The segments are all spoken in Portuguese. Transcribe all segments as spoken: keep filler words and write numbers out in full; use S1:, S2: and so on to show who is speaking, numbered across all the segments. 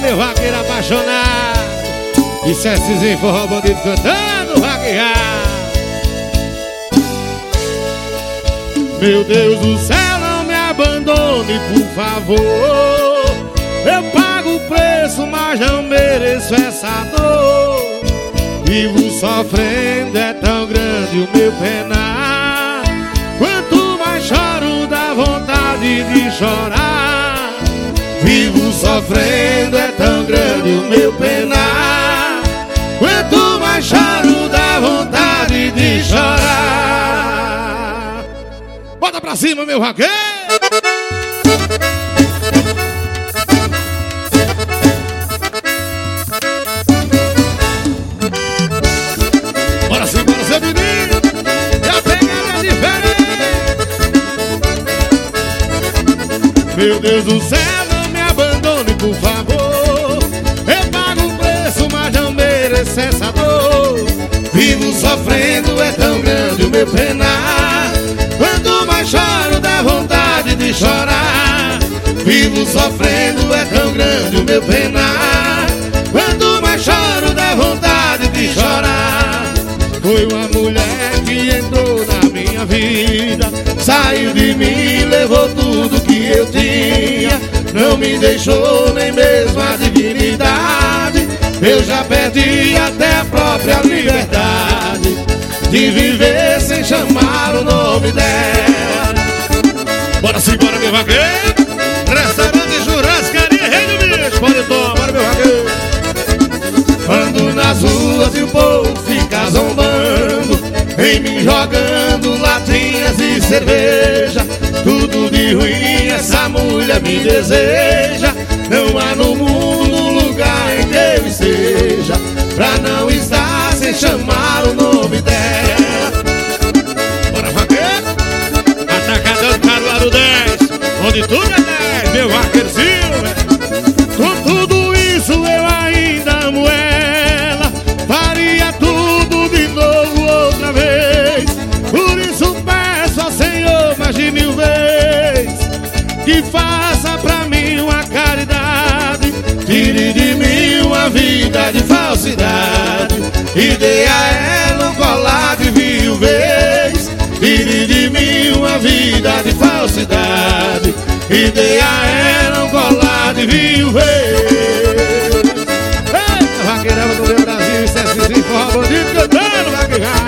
S1: meu vaqueiro apaixonado. Isso é Cizinho Forró Bandido cantando vaquear. Meu Deus do céu, não me abandone, por favor. Eu pago o preço, mas não mereço essa dor. Vivo sofrendo, é tão grande o meu penar. Quanto mais choro, dá vontade de chorar. Vivo sofrendo, é tão grande o meu penar. Quanto mais choro, dá vontade de chorar. Bota pra cima, meu vaqueiro! Bora sim, bora seu menino! E a pegada é diferente! Meu Deus do céu, não me abandone, por favor. Eu pago o preço, mas não mereço essa dor. Vivo sofrendo, é tão grande o meu penar. Quanto mais choro, dá vontade de chorar. Vivo sofrendo, é tão grande o meu penar. Quanto mais choro, dá vontade de chorar. Foi uma mulher que entrou na minha vida, saiu de mim, levou tudo que eu tinha. Não me deixou nem mesmo a dignidade. Eu já perdi até a própria liberdade de viver sem chamar o nome dela. Bora sim, bora, meu vaqueiro! Restaurante Churrascaria Rei do Bicho, pode tomar, bora, meu vaqueiro! Ando nas ruas e o povo fica zombando, em mim jogando latinhas e cerveja. Tudo de ruim essa mulher me deseja. Não há no mundo um lugar em que eu esteja pra não estar sem chamar o nome dela. Bora, vaqueiro! Atacadão Caruaru dez, onde tudo é dez, meu vaqueirozinho, velho. Com tudo isso eu ainda amo ela, faria tudo de novo outra vez. Por isso peço ao Senhor mais de mil vezes que faça pra mim uma caridade, tire de mim uma vida de falsidade e dê a ela um colar de viuvez. Tire de mim uma vida de falsidade e dê a ela um colar de viuvez. Eita, vaqueirama do meu Brasil, isso é Cizinho Forró Bandido cantando vaquear.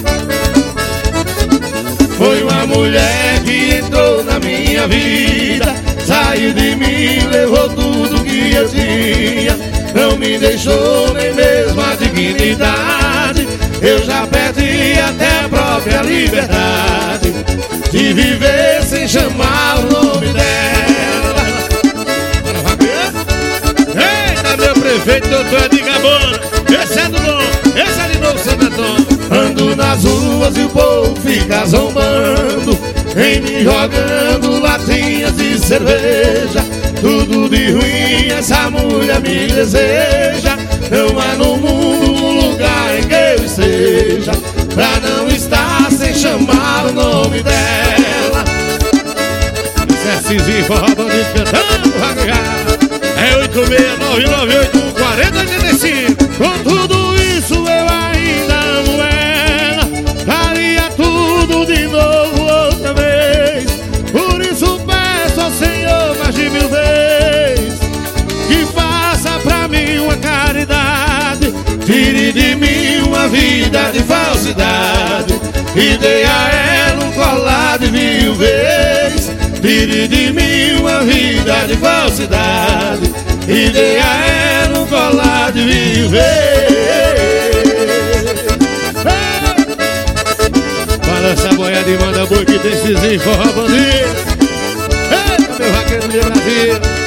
S1: Foi uma mulher que entrou na minha vida, saiu de mim, levou tudo que eu tinha. Não me deixou nem mesmo a dignidade. Eu já perdi até a própria liberdade de viver sem chamar o nome dela. Bora, vaqueiro! Eita, meu prefeito, doutor Edgar Bona, esse é do bom, esse é de novo, Santo Antônio. Ando nas ruas e o povo fica zombando, em mim jogando latinhas de cerveja. Tudo de ruim essa mulher me deseja. Não há no mundo um lugar em que eu esteja pra não estar sem chamar o nome dela. Isso é Cizinho Forró Bandido cantando vaquear. É oito seis nove nove oito um quatro zero oito cinco. Com tudo isso eu ainda amo ela, faria tudo de novo outra vez. Por isso peço ao Senhor mais de mil vezes que faça pra mim uma caridade, tire de mim uma vida de falsidade e dê a ela um colar de mil vezes. Tire de mim uma vida de falsidade e dê a ela um colar de mil vezes. Balança a boiada e manda boi que tem Cizinho Forró Bandido. Eita, meu vaqueiro do Brasil.